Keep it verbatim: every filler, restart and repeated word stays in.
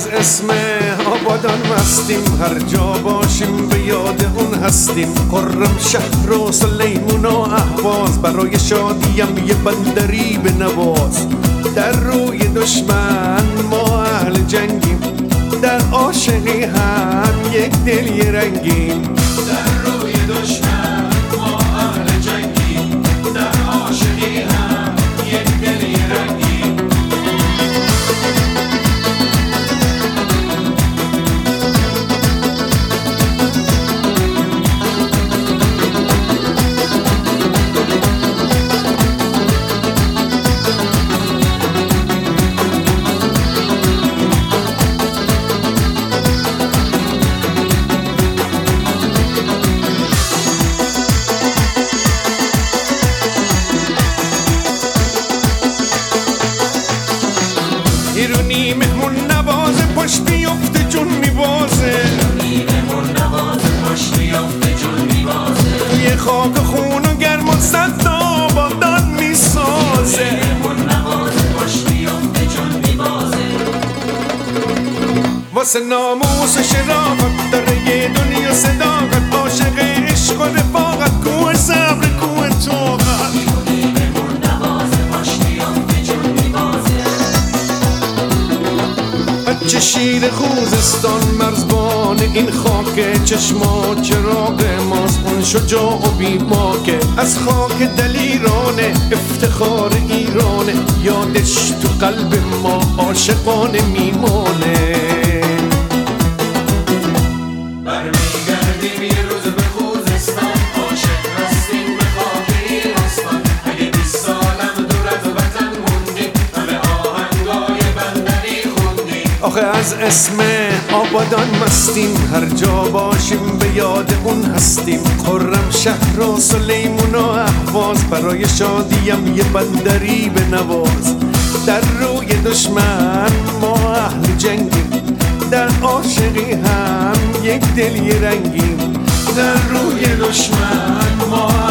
از اسم آبادان مستیم، هر جا باشیم به یاد اون هستیم. خرم شهر و سلیمون و اهواز، برای شادیم یه بندری به نواز. در روی دشمن ما اهل جنگیم، در عاشقی هم یک دل یه رنگیم. در روی دشمن ما اهل جنگیم، در عاشقی هم یک دل یه رنگیم. ایرونی مهمون نوازه، پشت بیفته جون میبازه. ایرونی مهمون نوازه، پشت بیفته جون میبازه. توی خاک خون و گرم و سرد آبادان میسازه. مهمون نوازه، پشت بیفته جون میبازه. واسه ناموس و شرافت داره یه دنیا صداقت، عاشق عشق و رفاقت، کوه صبر کوه طاقت. ایرونی مهمون نوازه، پشت بیفته جون میبازه. بچه شیر خوزستان مرزبان این خاک، چشما چراغ ماست، اون شجاع و بیباکه. از خاک دلیرانه افتخار ایرانه، یادش تو قلب ما عاشقانه میمانه. برمیگردیم یه روز به خوزستان، عاشق هستیم به خاک ایرستان. اگه بیست سالم دور از وطن موندیم، همه آهنگای بندری خوندیم. آخه از اسم آبادان مستیم، هر جا باشیم به یاد اون هستیم. خرم شهر و سلیمون و اهواز، برای شادیم یه بندری به نواز. در روی دشمن ما اهل جنگیم، در عاشقی هم یک دل یه رنگیم. در روی دشمن ما